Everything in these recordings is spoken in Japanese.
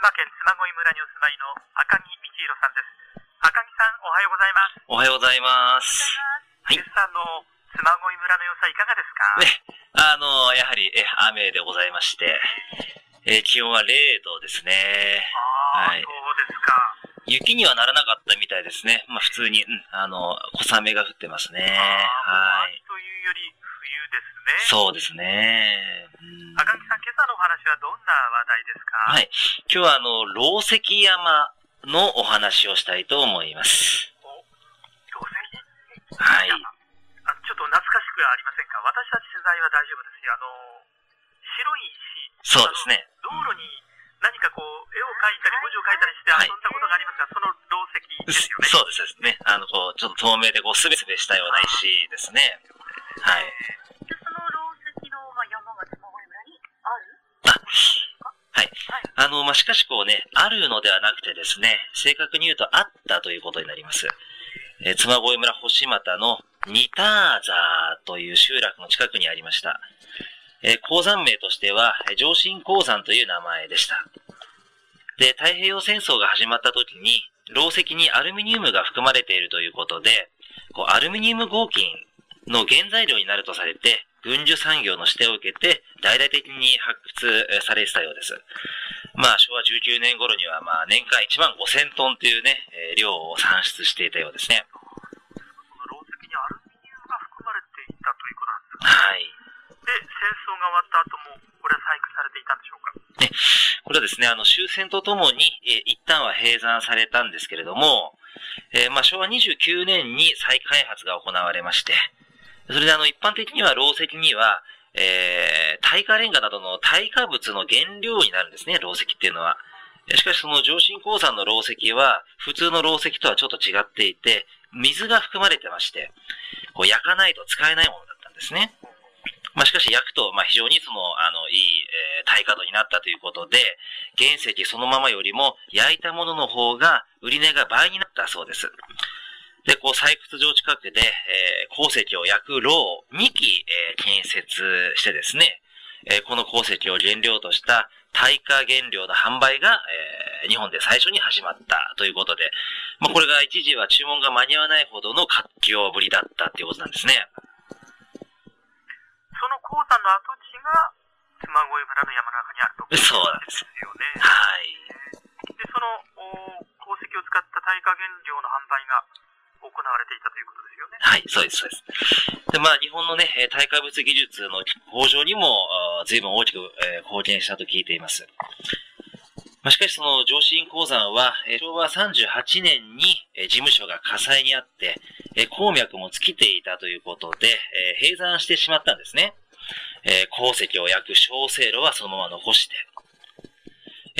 島県嬬恋村にお住まいの赤木道弘さんです。赤木さん、おはようございます。 おはようございます。 はい。今朝の嬬恋村の様子はいかがですか？ ね、やはり、雨でございまして、気温は0度ですね。 はい。そうですか。 雪にはならなかったみたいですね。まあ普通に、小雨が降ってますね。 はい。というより冬ですね。 そうですね。 赤木さん、今朝のお話はどんな話題ですか？ はい。今日は蝋石山のお話をしたいと思います。 蝋石？ はい。 ちょっと懐かしくありませんか？私たち取材は大丈夫ですよ。白い石。 そうですね。 道路に何かこう、絵を描いたり文字を書いたりして遊んだことがありますが、その蝋石ですよね。 そうですね。ちょっと透明でスベスベしたような石ですね。はい。 で、その蝋石の山が嬬恋村にある？ はい。しかしあるのではなくてですね、正確に言うとあったということになります。嬬恋村星俣のニターザーという集落の近くにありました。鉱山名としては、上信鉱山という名前でした。で、太平洋戦争が始まった時に、蝋石にアルミニウムが含まれているということで、アルミニウム合金の原材料になるとされて、軍需産業の指定を受けて、大々的に発掘されてたようです。昭和19年頃には、年間15000トンというね、量を産出していたようですね。 その蝋石にアルミニウムが含まれていたということなんですか？ はい。 で、戦争が終わった後も、これは採掘されていたんでしょうか？ ね、これはですね、終戦とともに、一旦は閉山されたんですけれども、昭和29年に再開発が行われまして、それで一般的には蝋石には、耐火レンガなどの耐火物の原料になるんですね、蝋石っていうのは。しかしその上信鉱山の蝋石は、普通の蝋石とはちょっと違っていて、水が含まれてまして、焼かないと使えないものだったんですね。しかし焼くと、非常にいい、耐火度になったということで、原石そのままよりも焼いたものの方が、売り値が倍になったそうです。で、採掘場近くで、鉱石を焼く炉を2基、建設してですね、この鉱石を原料とした耐火原料の販売が、日本で最初に始まったということで、これが一時は注文が間に合わないほどの活況ぶりだったということなんですね。 その鉱山の跡地が嬬恋村の山の中にあると。 そうなんですよね。 はい。 で、その鉱石を使った耐火原料の販売が行われていたということですよね。 はい、そうです、そうです。で、日本のね、耐火物技術の向上にも、随分大きく、貢献したと聞いています。しかしその上信鉱山は、昭和38年に、事務所が火災にあって、鉱脈も尽きていたということで、閉山してしまったんですね。鉱石を焼く焼成炉はそのまま残して。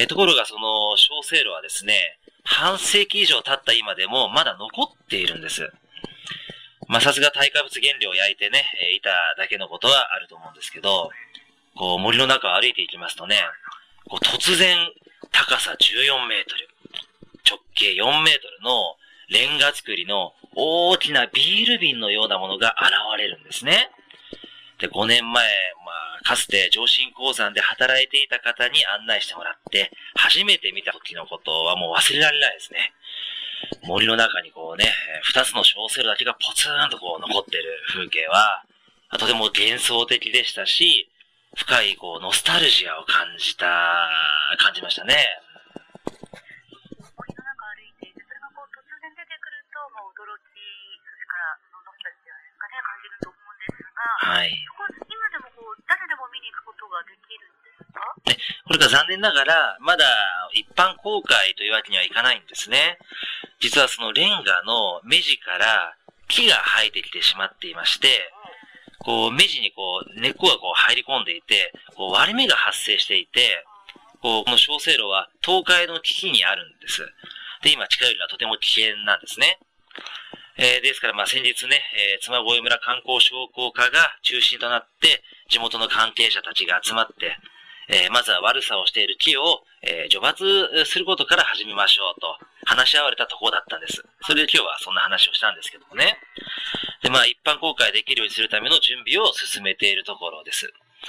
ところがその焼成炉はですね、半世紀以上経った今でもまだ残っているんです。さすが耐火物原料を焼いてね、いただけのことはあると思うんですけど、森の中を歩いていきますとね、突然高さ14メートル、直径4メートルのレンガ造りの大きなビール瓶のようなものが現れるんですね。で、5年前、かつて上信鉱山で働いていた方に案内してもらって、初めて見た時のことはもう忘れられないですね。森の中に2つの小セルだけがポツンと残っている風景は、とても幻想的でしたし、深いノスタルジアを感じましたね。 森の中歩いていて、それが突然出てくると、驚き、それからノスタルジアですかね、感じると思うんですが、 はい。 今でも誰でも見に行くことができるんですか？ これが残念ながら、まだ一般公開というわけにはいかないんですね。実はそのレンガの目地から木が生えてきてしまっていまして、目地に根っこが入り込んでいて、割れ目が発生していて、この小生炉は倒壊の危機にあるんです。で、今近寄るのはとても危険なんですね。ですから先日ね、嬬恋村観光商工課が中心となって、地元の関係者たちが集まって、まずは悪さをしている木を、除伐することから始めましょうと話し合われたところだったんです。それで今日はそんな話をしたんですけどもね。で、一般公開できるようにするための準備を進めているところです。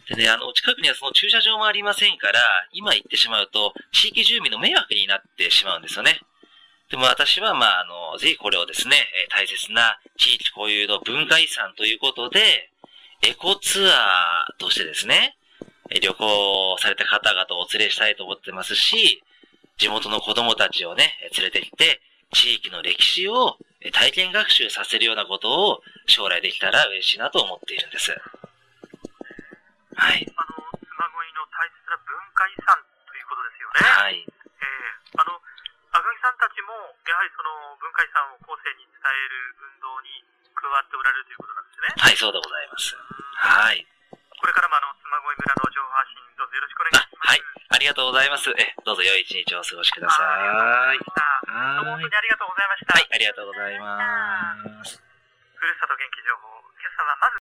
でね、近くにはその駐車場もありませんから、今行ってしまうと、地域住民の迷惑になってしまうんですよね。でも私は、ぜひこれをですね、大切な地域固有の文化遺産ということで、エコツアーとしてですね、旅行された方々をお連れしたいと思ってますし、地元の子供たちをね、連れてきて、地域の歴史を体験学習させるようなことを将来できたら嬉しいなと思っているんです。はい。 嬬恋の大切な文化遺産ということですよね。 はい。 赤木さんたちも、やはりその文化遺産を後世に伝える運動に加わっておられるということなんですね。 はい、そうでございます。はい。 これからも嬬恋村の情報発信、どうぞよろしくお願いします。 はい、ありがとうございます。どうぞ良い一日をお過ごしください。 どうも本当にありがとうございました。 はい、ありがとうございます。